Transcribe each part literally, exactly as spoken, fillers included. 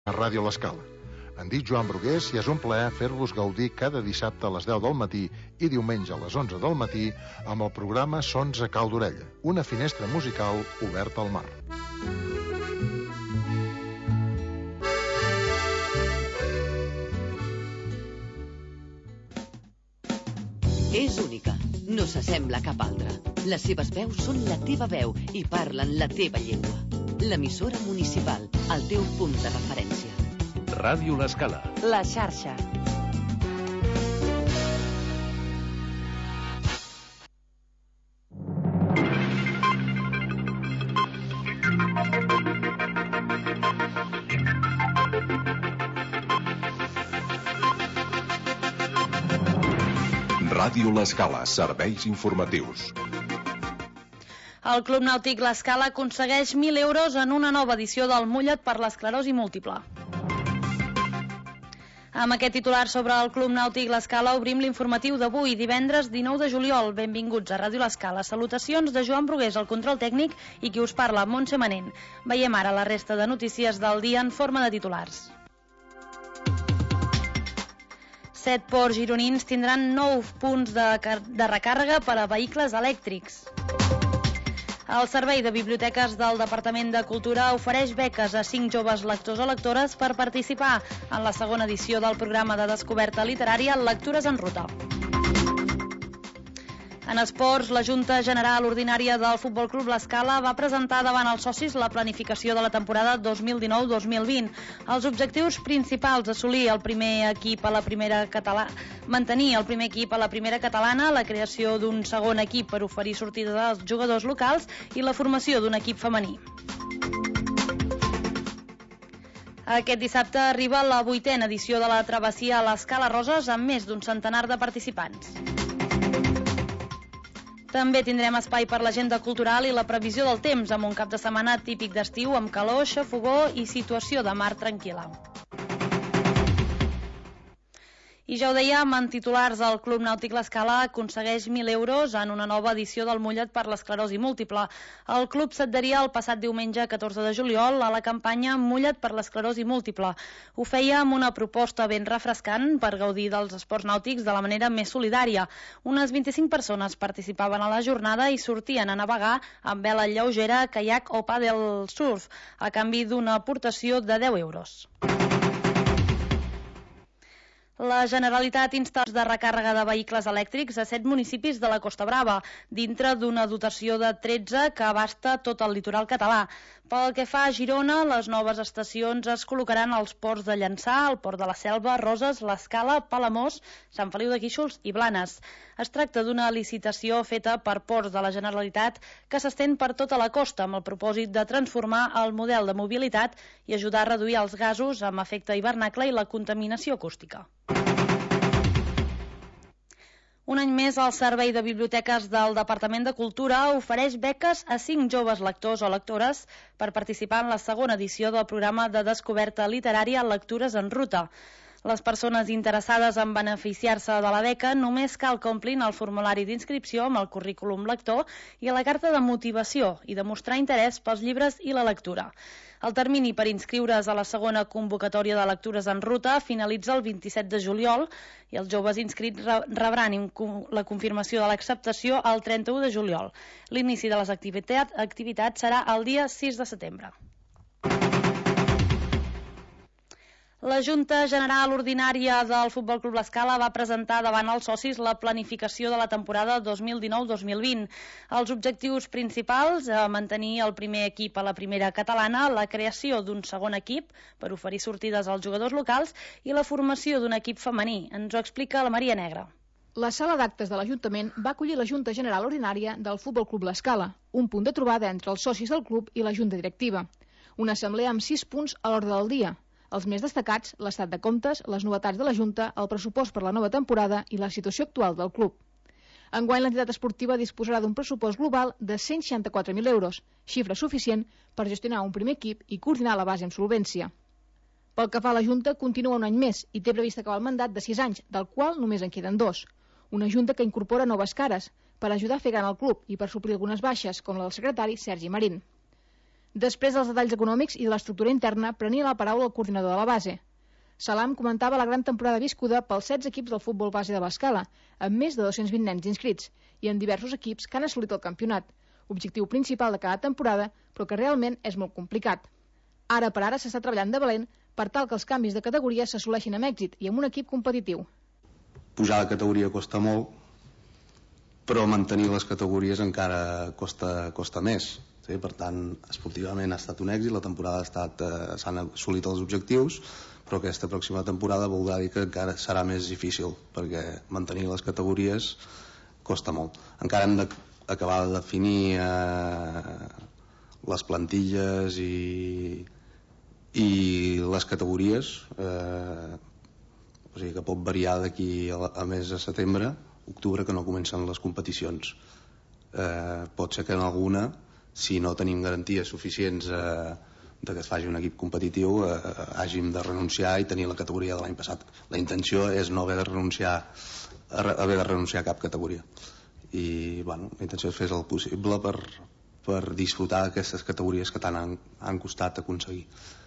a Ràdio L'Escala. Em dic Joan Brugués i és un plaer fer-vos gaudir cada dissabte a les deu del matí i diumenge a les onze del matí amb el programa Sons a Cau d'Orella, una finestra musical oberta al mar. És única, no s'assembla a cap altra. Les seves veus són la teva veu i parlen la teva llengua. L'emissora municipal, el teu punt de referència. Ràdio L'Escala. La xarxa. Ràdio L'Escala, serveis informatius. El Club Nàutic L'Escala aconsegueix mil euros en una nova edició del Mullet per l'esclerosi múltiple. Amb aquest titular sobre el Club Nàutic L'Escala obrim l'informatiu d'avui, divendres dinou de juliol. Benvinguts a Ràdio L'Escala. Salutacions de Joan Brugués, el control tècnic, i qui us parla, Montse Manent. Veiem ara la resta de notícies del dia en forma de titulars. Set ports gironins tindran nou punts de, de recàrrega per a vehicles elèctrics. El Servei de Biblioteques del Departament de Cultura ofereix beques a cinc joves lectors o lectores per participar en la segona edició del programa de descoberta literària Lectures en Ruta. En esports, la Junta General Ordinària del Futbol Club L'Escala va presentar davant els socis la planificació de la temporada dos mil dinou dos mil vint. Els objectius principals: assolir el primer equip a la primera catalana, mantenir el primer equip a la primera catalana, la creació d'un segon equip per oferir sortida als jugadors locals i la formació d'un equip femení. Aquest dissabte arriba la vuitena edició de la travessia a l'Escala Roses amb més d'un centenar de participants. També tindrem espai per l'agenda cultural i la previsió del temps amb un cap de setmana típic d'estiu amb calor, xafogó i situació de mar tranquil·la. I ja ho dèiem, en titulars, el Club Nàutic L'Escala aconsegueix mil euros en una nova edició del Mullet per l'esclerosi múltiple. El club s'adheria el passat diumenge catorze de juliol a la campanya Mullet per l'esclerosi múltiple. Ho feia amb una proposta ben refrescant per gaudir dels esports nàutics de la manera més solidària. Unes vint-i-cinc persones participaven a la jornada i sortien a navegar amb vela lleugera, caiac o paddle surf, a canvi d'una aportació de deu euros. La Generalitat insta de recàrrega de vehicles elèctrics a set municipis de la Costa Brava, dintre d'una dotació de tretze que abasta tot el litoral català. Pel que fa a Girona, les noves estacions es col·locaran als ports de Llançà, el port de la Selva, Roses, l'Escala, Palamós, Sant Feliu de Guíxols i Blanes. Es tracta d'una licitació feta per ports de la Generalitat que s'estén per tota la costa amb el propòsit de transformar el model de mobilitat i ajudar a reduir els gasos amb efecte hivernacle i la contaminació acústica. Un any més, el Servei de Biblioteques del Departament de Cultura ofereix beques a cinc joves lectors o lectores per participar en la segona edició del programa de descoberta literària Lectures en Ruta. Les persones interessades en beneficiar-se de la beca només cal que omplin el formulari d'inscripció amb el currículum lector i la carta de motivació i demostrar interès pels llibres i la lectura. El termini per inscriure's a la segona convocatòria de Lectures en Ruta finalitza el vint-i-set de juliol i els joves inscrits rebran la confirmació de l'acceptació el trenta-u de juliol. L'inici de les activitats, activitats serà el dia sis de setembre. La Junta General Ordinària del Futbol Club L'Escala va presentar davant els socis la planificació de la temporada dos mil dinou dos mil vint. Els objectius principals: mantenir el primer equip a la primera catalana, la creació d'un segon equip per oferir sortides als jugadors locals i la formació d'un equip femení. Ens ho explica la Maria Negra. La sala d'actes de l'Ajuntament va acollir la Junta General Ordinària del Futbol Club L'Escala, un punt de trobada entre els socis del club i la Junta Directiva. Una assemblea amb sis punts a l'ordre del dia. Els més destacats, l'estat de comptes, les novetats de la Junta, el pressupost per la nova temporada i la situació actual del club. Enguany, l'entitat esportiva disposarà d'un pressupost global de cent seixanta-quatre mil euros, xifra suficient per gestionar un primer equip i coordinar la base amb solvència. Pel que fa a la Junta, continua un any més i té previst acabar el mandat de sis anys, del qual només en queden dos. Una Junta que incorpora noves cares per ajudar a fer gran el club i per suplir algunes baixes, com la del secretari Sergi Marín. Després dels detalls econòmics i de l'estructura interna, prenia la paraula el coordinador de la base. Salam comentava la gran temporada viscuda pels setze equips del futbol base de l'Escala, amb més de dos-cents vint nens inscrits, i amb diversos equips que han assolit el campionat, objectiu principal de cada temporada, però que realment és molt complicat. Ara per ara s'està treballant de valent per tal que els canvis de categoria s'assoleixin amb èxit i amb un equip competitiu. Pujar de categoria costa molt, però mantenir les categories encara costa, costa més. Sí? Per tant, esportivament ha estat un èxit, la temporada ha estat, eh, s'han assolit els objectius, però aquesta pròxima temporada voldrà dir que encara serà més difícil, perquè mantenir les categories costa molt. Encara hem d'acabar de definir eh, les plantilles i, i les categories, eh, o sigui que pot variar d'aquí a, a mes de setembre, octubre, que no comencen les competicions. Eh, pot ser que en alguna, si no tenim garanties suficients eh, de que es faci un equip competitiu, eh, hàgim de renunciar i tenir la categoria de l'any passat. La intenció és no haver de renunciar a haver de renunciar a cap categoria. I bueno, la intenció és fer el possible per, per disfrutar d'aquestes categories que tant han, han costat aconseguir.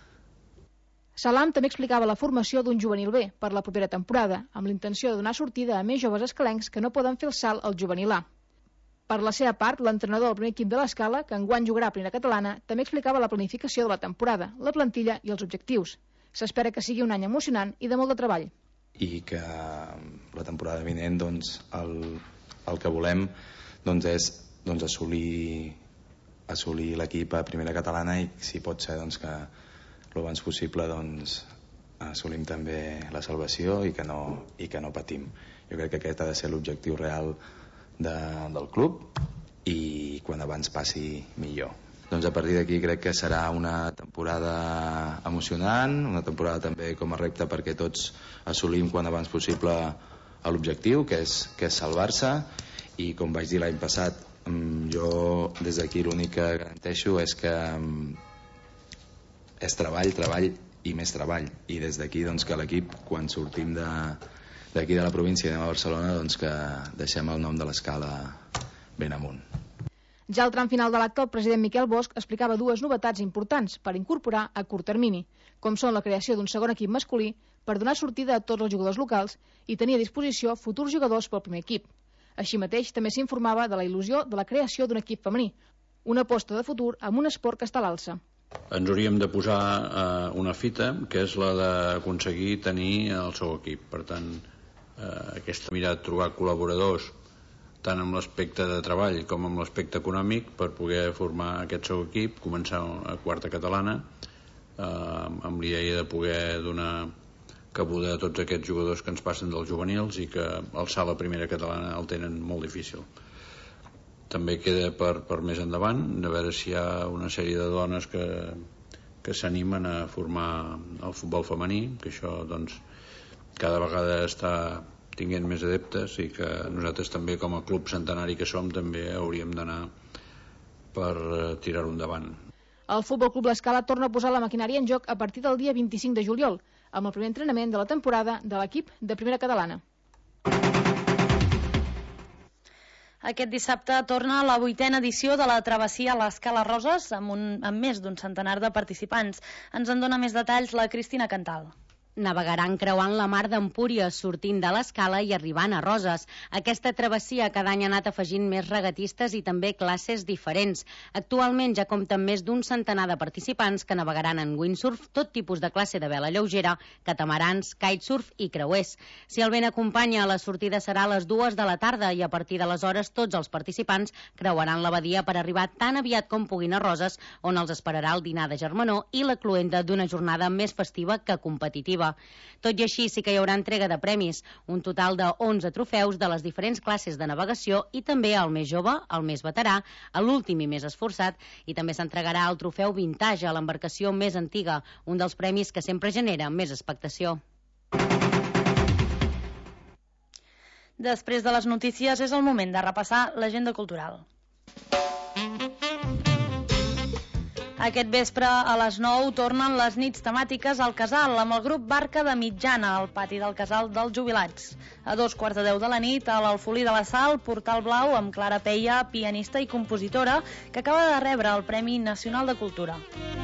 Salam també explicava la formació d'un juvenil B per la propera temporada, amb l'intenció de donar sortida a més joves escalencs que no poden fer el salt al juvenil A. Per la seva part, l'entrenador del primer equip de l'Escala, que enguany jugarà a Primera Catalana, també explicava la planificació de la temporada, la plantilla i els objectius. S'espera que sigui un any emocionant i de molt de treball. I que la temporada vinent doncs, el, el que volem doncs, és doncs, assolir, assolir l'equip a Primera Catalana i si pot ser doncs, que l'abans possible doncs, assolim també la salvació i que, no, i que no patim. Jo crec que aquest ha de ser l'objectiu real de, del club i quan abans passi millor. Doncs a partir d'aquí crec que serà una temporada emocionant, una temporada també com a repte perquè tots assolim quan abans possible l'objectiu, que és, que és salvar-se, i com vaig dir l'any passat, jo des d'aquí l'únic que garanteixo és que és treball, treball i més treball, i des d'aquí doncs, que l'equip quan sortim de d'aquí de la província i anem a Barcelona doncs que deixem el nom de l'Escala ben amunt. Ja al tram final de l'acte, el president Miquel Bosch explicava dues novetats importants per incorporar a curt termini, com són la creació d'un segon equip masculí per donar sortida a tots els jugadors locals i tenir a disposició futurs jugadors pel primer equip. Així mateix, també s'informava de la il·lusió de la creació d'un equip femení, una aposta de futur amb un esport que està a l'alça. Ens hauríem de posar eh, una fita, que és la d'aconseguir tenir el seu equip. Per tant, eh, aquesta mirar de trobar col·laboradors tant amb l'aspecte de treball com amb l'aspecte econòmic per poder formar aquest seu equip, començar a quarta catalana eh, amb l'idea de poder donar cabuda a tots aquests jugadors que ens passen dels juvenils i que alçar la primera catalana el tenen molt difícil. També queda per, per més endavant, de veure si hi ha una sèrie de dones que, que s'animen a formar el futbol femení, que això doncs, cada vegada està tinguent més adeptes i que nosaltres també com a club centenari que som també hauríem d'anar per tirar-ho endavant. El Futbol Club l'Escala torna a posar la maquinària en joc a partir del dia vint-i-cinc de juliol, amb el primer entrenament de la temporada de l'equip de Primera Catalana. Aquest dissabte torna la vuitena edició de la travessia a l'Escala Roses amb, un, amb més d'un centenar de participants. Ens en dona més detalls la Cristina Cantal. Navegaran creuant la mar d'Empúries, sortint de l'Escala i arribant a Roses. Aquesta travessia cada any ha anat afegint més regatistes i també classes diferents. Actualment ja compten més d'un centenar de participants que navegaran en windsurf, tot tipus de classe de vela lleugera, catamarans, kitesurf i creuers. Si el vent acompanya, la sortida serà a les dues de la tarda i a partir d'aleshores tots els participants creuaran la badia per arribar tan aviat com puguin a Roses, on els esperarà el dinar de germanor i la cloenda d'una jornada més festiva que competitiva. Tot i així sí que hi haurà entrega de premis, un total de onze trofeus de les diferents classes de navegació i també al més jove, al més veterà, a l'últim i més esforçat, i també s'entregarà el trofeu Vintage a l'embarcació més antiga, un dels premis que sempre genera més expectació. Després de les notícies és el moment de repassar l'agenda cultural. Aquest vespre a les nou tornen les nits temàtiques al Casal amb el grup Barca de Mitjana al pati del Casal dels Jubilats. A dos quarts de deu de la nit a l'Alfolí de la Sal, Portal Blau amb Clara Peia, pianista i compositora, que acaba de rebre el Premi Nacional de Cultura.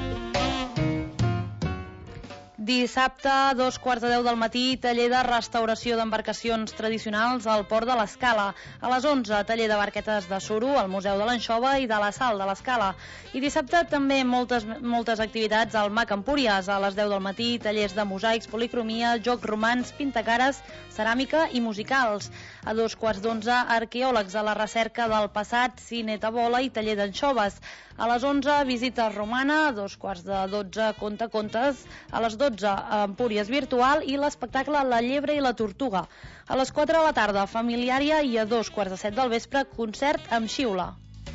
Dissabte, a dos quarts de deu del matí, taller de restauració d'embarcacions tradicionals al Port de l'Escala. A les onze, taller de barquetes de suro al Museu de l'Anxova i de la Sal de l'Escala. I dissabte també moltes, moltes activitats al Mac Empúries. A les deu del matí, tallers de mosaics, policromia, jocs romans, pintacares, ceràmica i musicals. A dos quarts d'onze, arqueòlegs a la recerca del passat, cine tabola i taller d'anxoves. A les onze, visita romana, a dos quarts de dotze, conta contes, a les dotze, Empúries virtual i l'espectacle La llebre i la tortuga. A les quatre de la tarda, familiària i a dos quarts de set del vespre, concert amb xiula.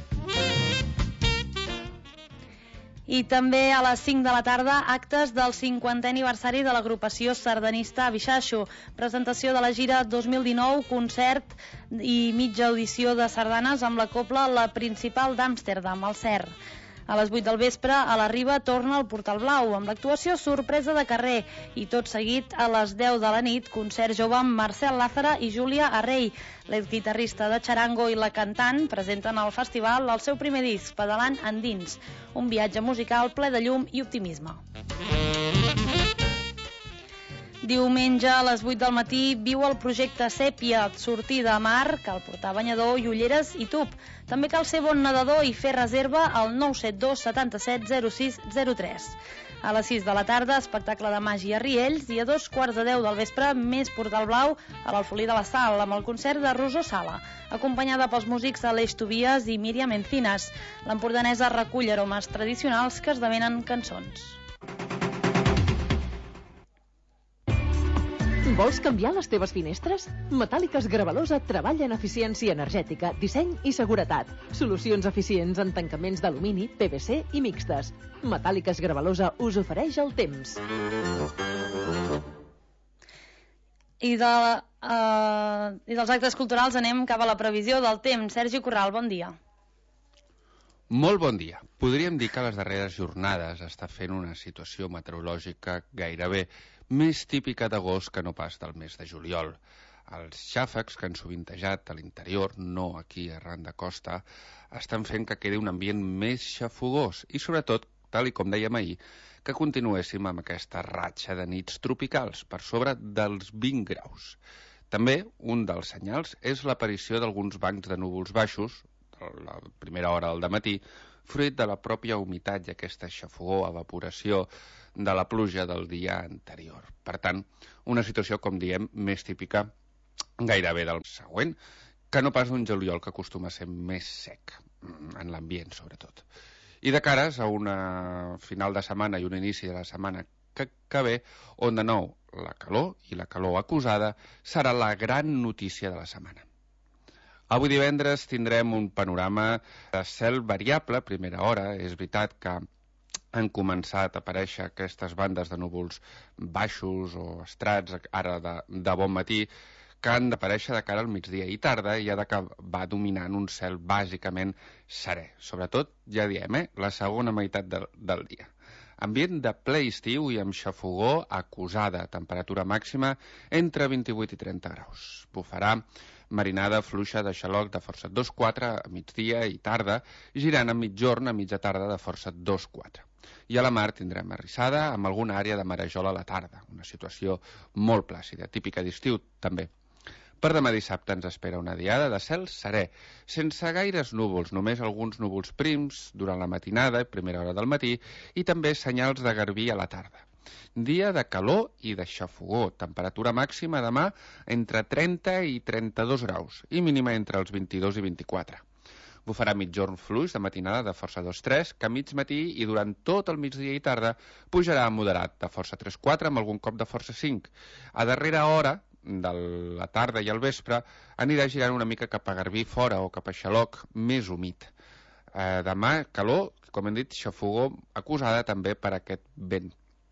I també a les cinc de la tarda, actes del cinquantè aniversari de l'agrupació sardanista Bixaxo, presentació de la gira dos mil dinou, concert i mitja audició de sardanes amb la cobla La Principal d'Amsterdam, al C E R. A les vuit del vespre, a la Riba torna el Portal Blau, amb l'actuació sorpresa de carrer. I tot seguit, a les deu de la nit, concert jove amb Marcel Lázara i Júlia Arrey. L'exguitarrista de Charango i la cantant presenten al festival el seu primer disc, Pedalant endins, un viatge musical ple de llum i optimisme. Diumenge a les vuit del matí viu el projecte Sèpia, sortida a mar, cal portar banyador i ulleres i tub. També cal ser bon nedador i fer reserva al nou set dos setanta-set zero sis zero tres. A les sis de la tarda, espectacle de màgia a Riells i a dos quarts de deu del vespre, més Portal Blau a l'Alfolí de la Sal, amb el concert de Rosó Sala, acompanyada pels músics Aleix Tobias i Míriam Encinas. L'empordanesa recull aromes tradicionals que esdevenen cançons. Vols canviar les teves finestres? Metàl·liques Gravalosa treballa en eficiència energètica, disseny i seguretat. Solucions eficients en tancaments d'alumini, P V C i mixtes. Metàl·liques Gravalosa us ofereix el temps. I, de, uh, I dels actes culturals anem cap a la previsió del temps. Sergi Corral, bon dia. Molt bon dia. Podríem dir que les darreres jornades està fent una situació meteorològica gairebé més típica d'agost que no pas del mes de juliol. Els xàfecs que han sovintejat a l'interior, no aquí arran de costa, estan fent que quedi un ambient més xafogós i, sobretot, tal i com dèiem ahir, que continuéssim amb aquesta ratxa de nits tropicals per sobre dels vint graus. També, un dels senyals és l'aparició d'alguns bancs de núvols baixos, a la primera hora del dematí, fruit de la pròpia humitat i aquesta xafogor, evaporació de la pluja del dia anterior. Per tant, una situació, com diem, més típica gairebé del següent, que no pas un juliol que acostuma a ser més sec, en l'ambient sobretot. I de cares a una final de setmana i un inici de la setmana que, que ve, on de nou la calor i la calor acusada serà la gran notícia de la setmana. Avui divendres tindrem un panorama de cel variable a primera hora. És veritat que han començat a aparèixer aquestes bandes de núvols baixos o estrats ara de, de bon matí que han d'aparèixer de cara al migdia i tarda i ha de que va dominant un cel bàsicament serè. Sobretot, ja diem, eh, la segona meitat del, del dia. Ambient de ple estiu i amb xafogor acusada, temperatura màxima entre vint-i-vuit i trenta graus. Bufarà marinada fluixa de xaloc de força dos quatre a migdia i tarda, girant a mitjorn a mitja tarda de força dos quatre. I a la mar tindrem arrissada amb alguna àrea de marejol a la tarda, una situació molt plàcida, típica d'estiu també. Per demà dissabte ens espera una diada de cel serè, sense gaires núvols, només alguns núvols prims durant la matinada i primera hora del matí i també senyals de garbí a la tarda. Dia de calor i de xafogor, temperatura màxima demà entre trenta i trenta-dos graus i mínima entre els vint-i-dos i vint-i-quatre. Bufarà mitjorn fluix de matinada de força dos tres, que a mig matí i durant tot el migdia i tarda pujarà a moderat de força tres quatre amb algun cop de força cinc. A darrera hora de la tarda i al vespre anirà girant una mica cap a Garbí fora o cap a Xaloc més humit. Eh, demà calor, com hem dit, xafogor acusada també per aquest vent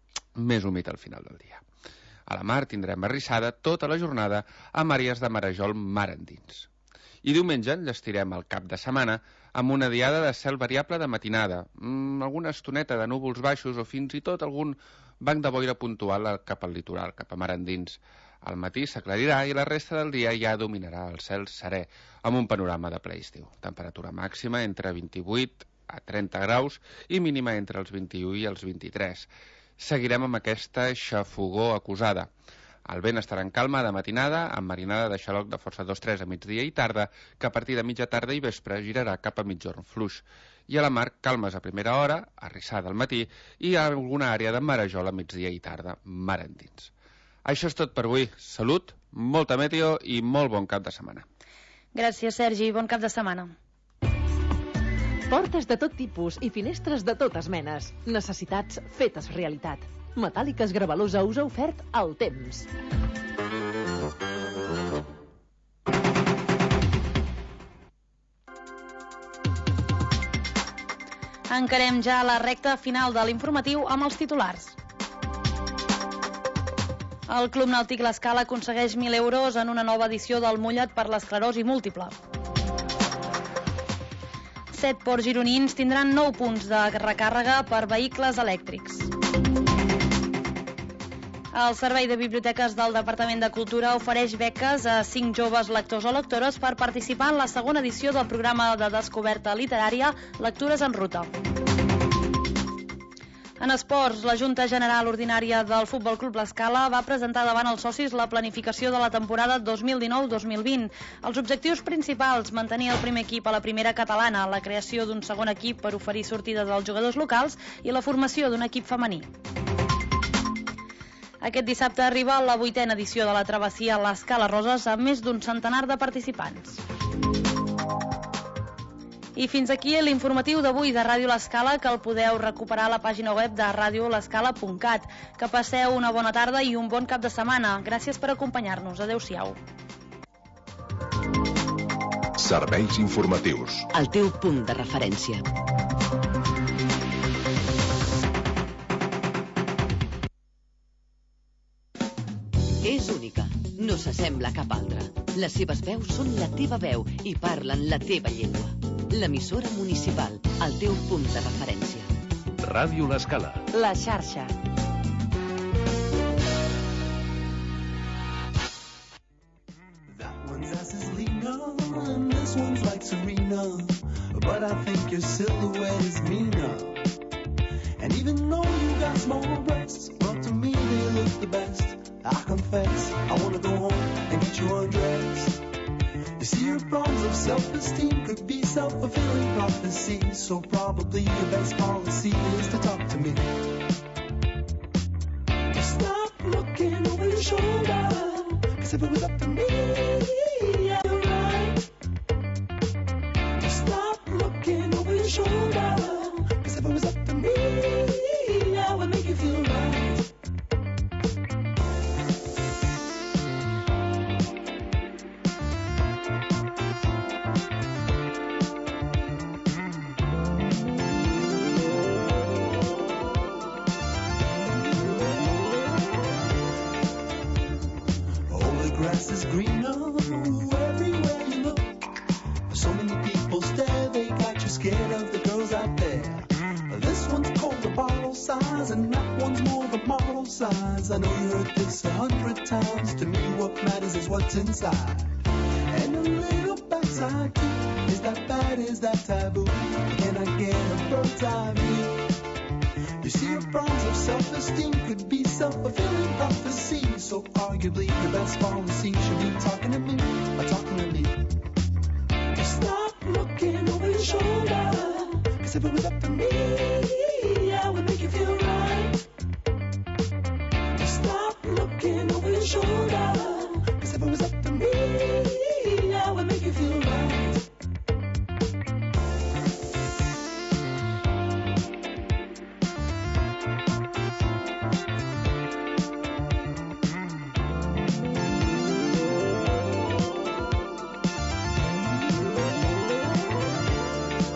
més humit al final del dia. A la mar tindrem arrissada tota la jornada amb àrees de marejol mar endins. I diumenge enllestirem el cap de setmana amb una diada de cel variable de matinada, mm, alguna estoneta de núvols baixos o fins i tot algun banc de boira puntual cap al litoral, cap a mar endins. Al matí s'aclarirà i la resta del dia ja dominarà el cel serè, amb un panorama de ple estiu. Temperatura màxima entre vint-i-vuit a trenta graus i mínima entre els vint-i-u i els vint-i-tres. Seguirem amb aquesta xafogor acusada. El vent estarà en calma de matinada, amb marinada de xaloc de força dos tres a migdia i tarda, que a partir de mitja tarda i vespre girarà cap a migjorn fluix. I a la mar, calmes a primera hora, arrissada al matí, i a alguna àrea de marejol a migdia i tarda, mar endins. Això és tot per avui. Salut, molta meteo i molt bon cap de setmana. Gràcies, Sergi. Bon cap de setmana. Portes de tot tipus i finestres de totes menes. Necessitats fetes realitat. Metàl·liques Gravelosa us ha ofert el temps. Encarem ja la recta final de l'informatiu amb els titulars. El Club Nàutic L'Escala aconsegueix mil euros en una nova edició del Mullet per l'esclerosi múltiple. Set ports gironins tindran nou punts de recàrrega per vehicles elèctrics. El Servei de Biblioteques del Departament de Cultura ofereix beques a cinc joves lectors o lectores per participar en la segona edició del programa de descoberta literària Lectures en Ruta. En esports, la Junta General Ordinària del Futbol Club L'Escala va presentar davant els socis la planificació de la temporada dos mil dinou dos mil vint. Els objectius principals: mantenir el primer equip a la primera catalana, la creació d'un segon equip per oferir sortides als jugadors locals i la formació d'un equip femení. Aquest dissabte arriba la vuitena edició de la travessia L'Escala Roses amb més d'un centenar de participants. I fins aquí l'informatiu d'avui de Ràdio L'Escala, que el podeu recuperar a la pàgina web de radio l'escala punt cat. Que passeu una bona tarda i un bon cap de setmana. Gràcies per acompanyar-nos. Adéu-siau. Serveis informatius. El teu punt de referència. És única. No s'assembla a cap altra. Les seves veus són la teva veu i parlen la teva llengua. L'emissora municipal, el teu punt de referència. Ràdio L'Escala. La xarxa. That one's ass is Lena, and this one's like Serena, but I think your silhouette is meaner. And even though you got small breasts, well, to me they look the best. I confess, I wanna go home and get you undressed. You see, your problems of self-esteem could be self-fulfilling prophecies, so probably your best policy is to talk to me. Stop looking over your shoulder, cause if it was up to me, yeah, you're right. Stop looking over your shoulder, cause if it was up to me, yeah, I would make you feel right. Grass is greener everywhere you look. So many people stare, they got you scared of the girls out there. This one's called a bottle size, and that one's more of a model size. I know you heard this a hundred times. To me, what matters is what's inside. And a little backside too. Is that bad? Is that taboo? Can I get a bird's eye view? You see, your problems of self-esteem could be self-fulfilling prophecy. So arguably the best policy should be talking to me, or talking to me. Stop looking over your shoulder, cause if it was up to me, I would make you feel right. Stop looking over your shoulder, cause if it was up to me, I would make you feel right.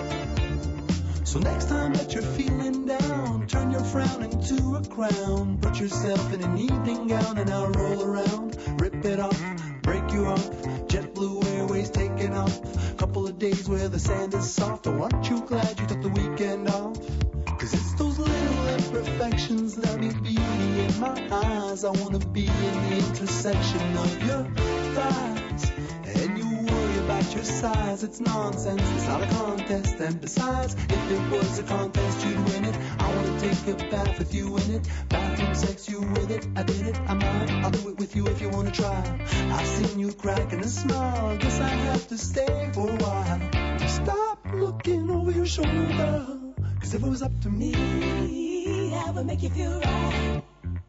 So next time that you're feeling down, turn your frown into a crown. Put put yourself in an evening gown and I'll roll around, rip it off, break you off. JetBlue Airways taking off. Couple of days where the sand is soft. Oh, aren't you glad you took the weekend off? Cause it's those little imperfections that be beauty in my eyes. I wanna be in the intersection of your thighs. And you worry about your size. It's nonsense, it's not a contest. And besides, if it was a contest, you'd win it. I wanna take a bath with you in it. Bathroom sex, you with it. I did it, I might. I'll do it with you if you wanna try. I've seen you cracking a smile. Guess I have to stay for a while. Stop looking over your shoulder. Cause if it was up to me, I would make you feel right.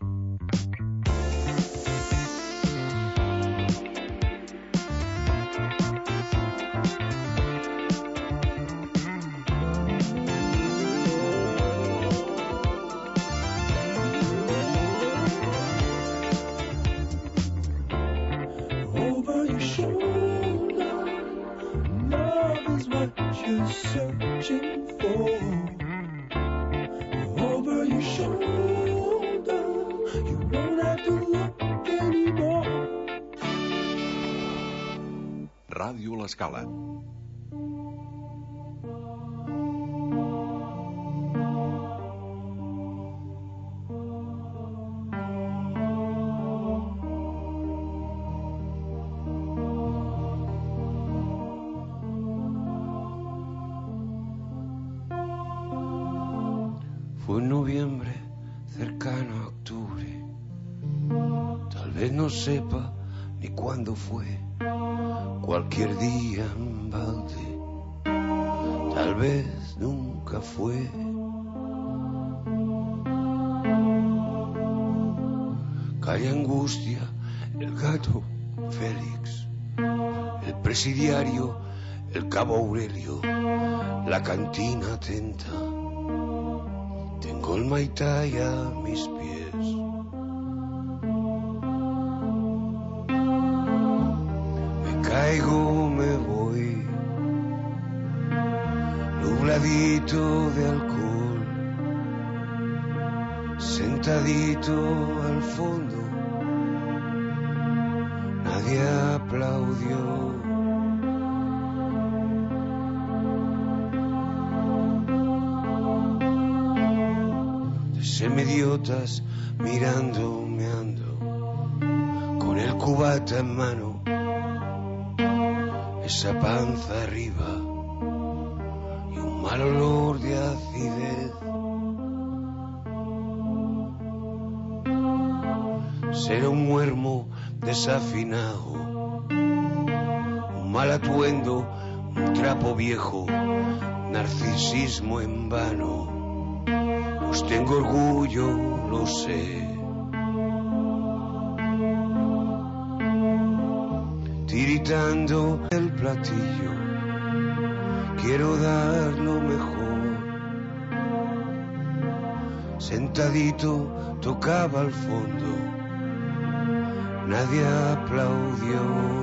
Over your shoulder, love is what you're searching for. Over your shoulder, you won't have to look anymore. Ràdio L'Escala. Fue en noviembre, cercano a octubre. Tal vez no sepa ni cuándo fue. Cualquier día en balde. Tal vez nunca fue. Calle Angustia, el gato Félix, el presidiario, el cabo Aurelio, la cantina atenta. Tengo el Maitay a mis pies. Me caigo, me voy, nubladito de alcohol, sentadito al fondo, nadie aplaudió. Semidiotas mirando, meando, con el cubata en mano, esa panza arriba y un mal olor de acidez. Será un muermo desafinado, un mal atuendo, un trapo viejo, narcisismo en vano. Pues tengo orgullo, lo sé. Tiritando el platillo, quiero dar lo mejor. Sentadito tocaba al fondo, nadie aplaudió,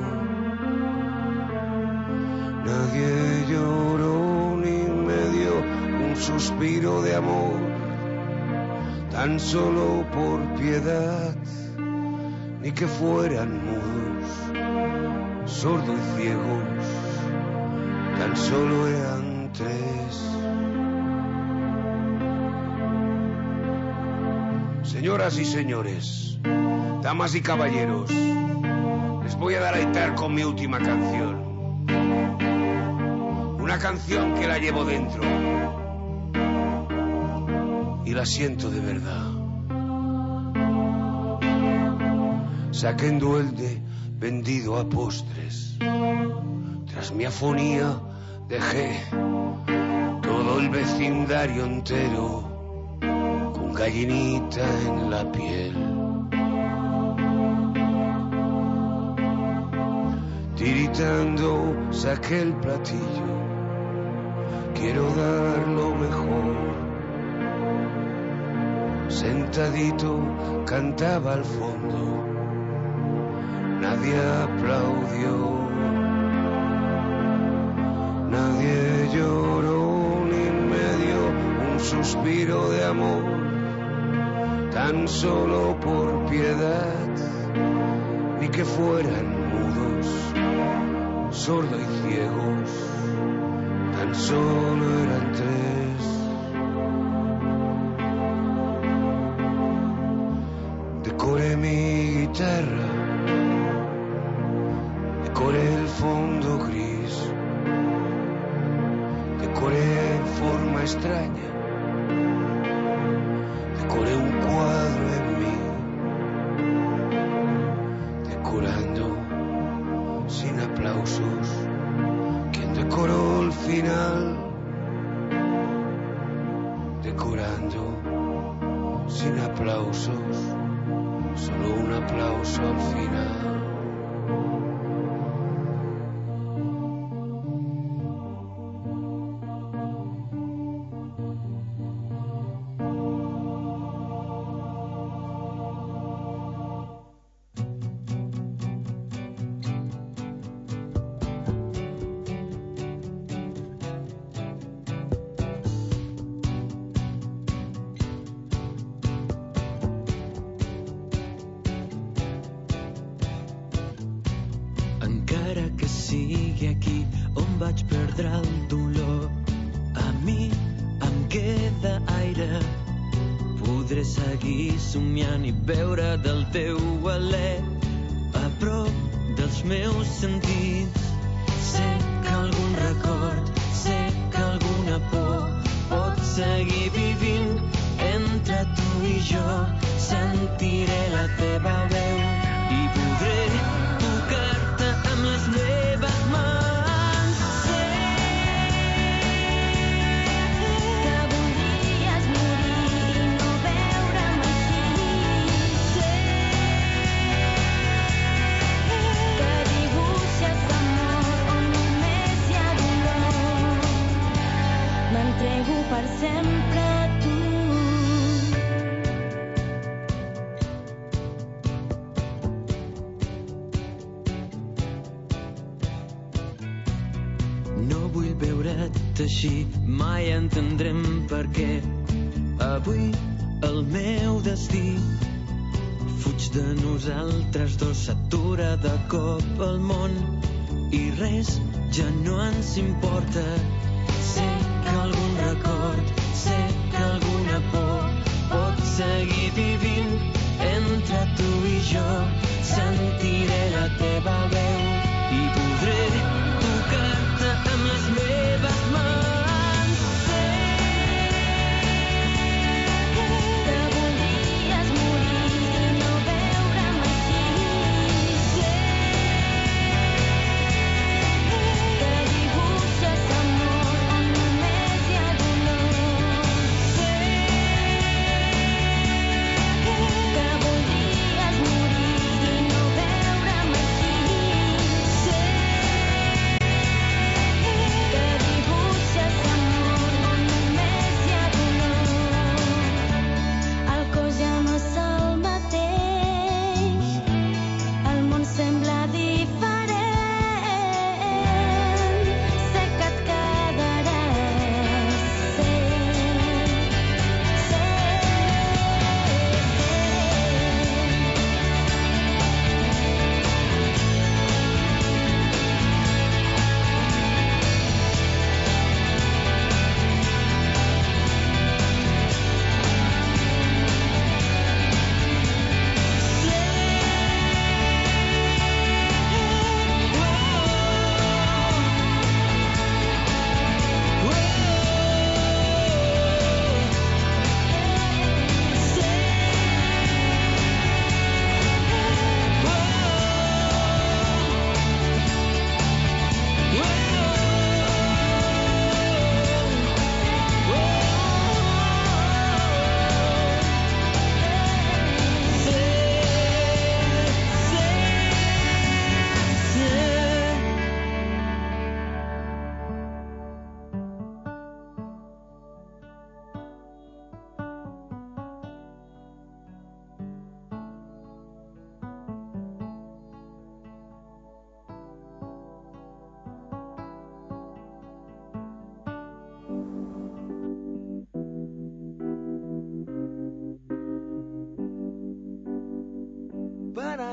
nadie lloró ni me dio un suspiro de amor. Tan solo por piedad, ni que fueran mudos, sordos y ciegos, tan solo eran tres. Señoras y señores, damas y caballeros, les voy a deleitar con mi última canción. Una canción que la llevo dentro. Y la siento de verdad. Saqué en duelde vendido a postres. Tras mi afonía dejé todo el vecindario entero con gallinita en la piel. Tiritando saqué el platillo. Quiero dar lo mejor. Sentadito cantaba al fondo, nadie aplaudió, nadie lloró ni me dio un suspiro de amor. tan solo por piedad, ni que fueran mudos, sordos y ciegos, tan solo eran tres. Decoré mi guitarra, decoré el fondo gris, decoré en forma extraña, decoré un cuadro en mí, decorando sin aplausos. ¿Quién decoró el final? Decorando sin aplausos, solo un aplauso al final. Encara que sigui aquí on vaig perdre el dolor, a mi em queda aire. Podré seguir somiant i beure del teu alè a prop dels meus sentits. Sé que algun record, sé que alguna por pot seguir vivint entre tu i jo. Sentiré la teva veu i podré tocar-te amb les meves mans. Sé que voldries morir i no veure'm així. Sé que dibuixes amor on només hi ha dolor. M'entrego per sempre a tu. No vull veure't així, mai entendrem per què. Avui el meu destí fuig de nosaltres dos, s'atura de cop el món i res ja no ens importa. Sé que algun record, sé que alguna por pot seguir vivint entre tu i jo. Sentiré la teva veu i podré tocar-te amb les meves mans. Sé que voldries morir i no veure'm així. Sé que dibuixes amor on només hi ha dolor. Sé que voldries morir i no veure'm així.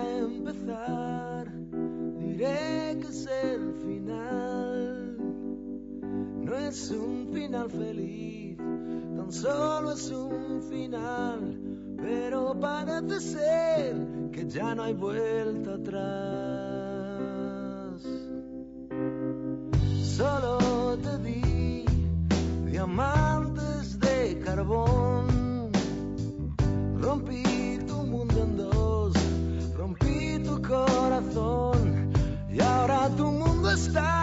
empezar, diré que es el final. No es un final feliz, tan solo es un final, pero parece ser que ya no hay vuelta atrás. Solo te di diamantes de carbón, rompí tu mundo en dos, rompí tu corazón y ahora tu mundo está